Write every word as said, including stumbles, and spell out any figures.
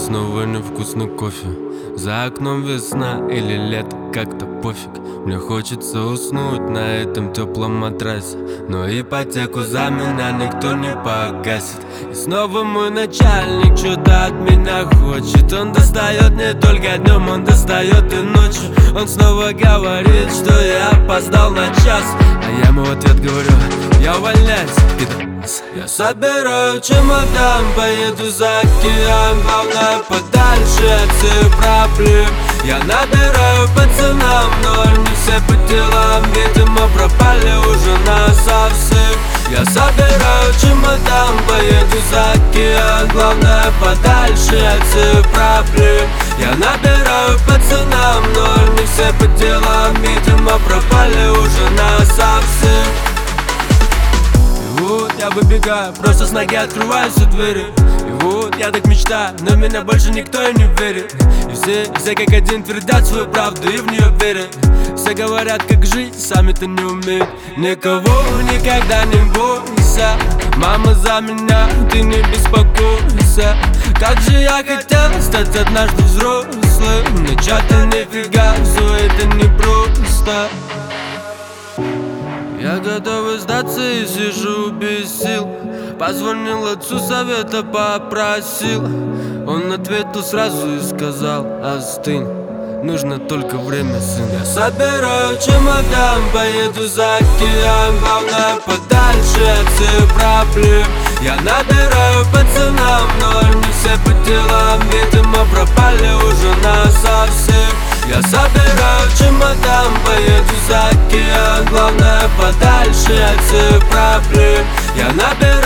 снова невкусный кофе. За окном весна или лето, как-то пофиг. Мне хочется уснуть на этом теплом матрасе, но ипотеку за меня никто не погасит. И снова мой начальник что-то от меня хочет. Он достает не только днем, он достает и ночью. Он снова говорит, что я опоздал на час, а я ему в ответ говорю: я увольняюсь, пидорас. Я собираю чемодан, поеду за океан, главное подальше от всех проблем. Я набираю пацанам, но они все по делам, видимо пропали уже насовсем. Я собираю чемодан, поеду за океан, главное подальше от всех проблем. Я набираю пацанам, но они все по делам, видимо пропали уже насовсем. И вот я выбегаю, просто с ноги открываю все двери. И вот я так мечтаю, но в меня больше никто и не верит. И все, все как один твердят свою правду и в нее верят. Все говорят, как жить, сами-то не умеют. Никого никогда не бойся, мама за меня, ты не беспокойся. Как же я хотел стать однажды взрослым, но чё-то нифига, все это непросто. Я готов сдаться и сижу без сил. Позвонил отцу, совета попросил. Он ответил сразу и сказал: остынь, нужно только время, сын. Я собираю чемодан, поеду за океан, главное подальше от всех проблем. Я набираю пацанам, но они все по делам, видимо пропали уже насовсем. Я собираю чемодан, поеду за океан, главное подальше от всех проблем. Я набираю